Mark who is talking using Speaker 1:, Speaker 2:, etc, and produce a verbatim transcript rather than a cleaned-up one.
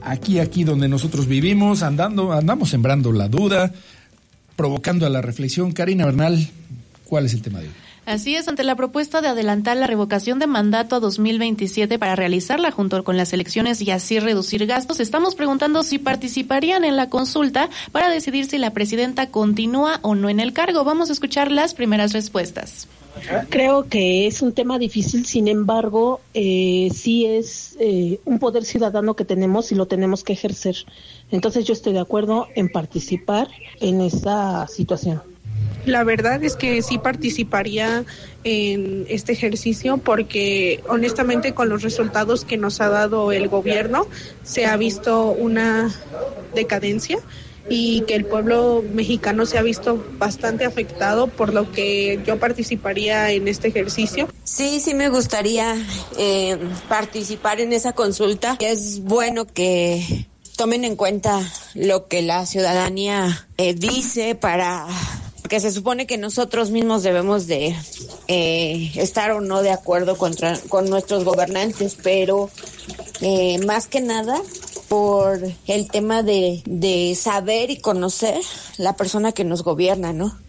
Speaker 1: aquí, aquí donde nosotros vivimos, andando, andamos sembrando la duda, provocando a la reflexión. Karina Bernal, ¿cuál es el tema de hoy?
Speaker 2: Así es, ante la propuesta de adelantar la revocación de mandato a dos mil veintisiete para realizarla junto con las elecciones y así reducir gastos, estamos preguntando si participarían en la consulta para decidir si la presidenta continúa o no en el cargo. Vamos a escuchar las primeras respuestas.
Speaker 3: Creo que es un tema difícil, sin embargo, eh, sí es eh, un poder ciudadano que tenemos y lo tenemos que ejercer. Entonces yo estoy de acuerdo en participar en esa situación.
Speaker 4: La verdad es que sí participaría en este ejercicio porque honestamente con los resultados que nos ha dado el gobierno se ha visto una decadencia y que el pueblo mexicano se ha visto bastante afectado, por lo que yo participaría en este ejercicio.
Speaker 5: Sí, sí me gustaría eh, participar en esa consulta. Es bueno que tomen en cuenta lo que la ciudadanía eh, dice para... porque se supone que nosotros mismos debemos de eh, estar o no de acuerdo contra, con nuestros gobernantes, pero eh, más que nada por el tema de, de saber y conocer la persona que nos gobierna, ¿no?